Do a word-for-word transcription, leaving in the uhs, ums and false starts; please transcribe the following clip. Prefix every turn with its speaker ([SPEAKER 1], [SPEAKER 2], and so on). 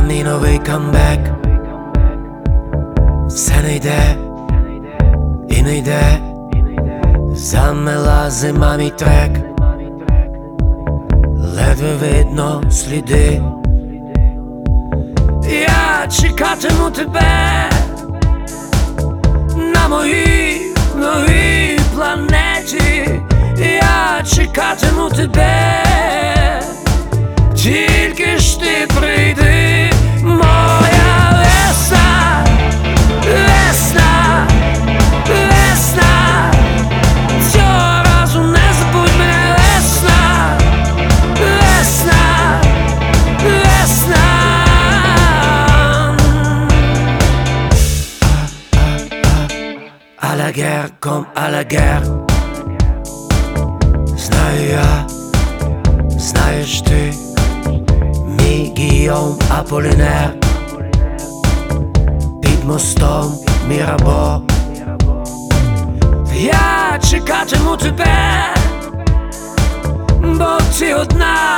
[SPEAKER 1] Чеканий новий камбек. Все не йде і не йде, замела зима мій трек. Ледве видно сліди. Я чекатиму тебе на моїй новій планеті. Я чекатиму тебе, тільки ж ти прийди, моя весна, весна, весна. Цього разу не забудь мене, весна, весна, весна. À la guerre comme à la guerre. Знаю я, знаєш ти, мій Гійом Аполінер. Під мостом Мірабо я чекатиму тебе, бо ти одна